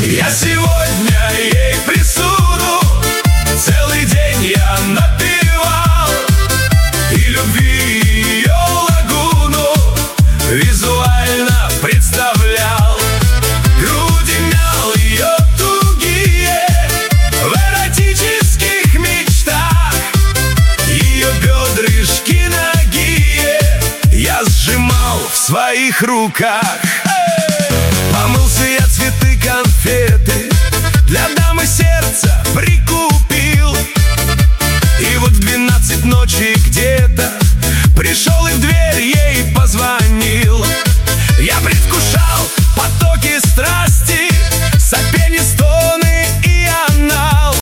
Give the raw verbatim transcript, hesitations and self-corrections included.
Я сегодня ей присуду, целый день я напевал, и любви ее лагуну визуально представлял. Груди мял ее тугие в эротических мечтах, ее бедрышки нагие я сжимал в своих руках. Помылся я, цветы, конфеты для дамы сердца прикуп.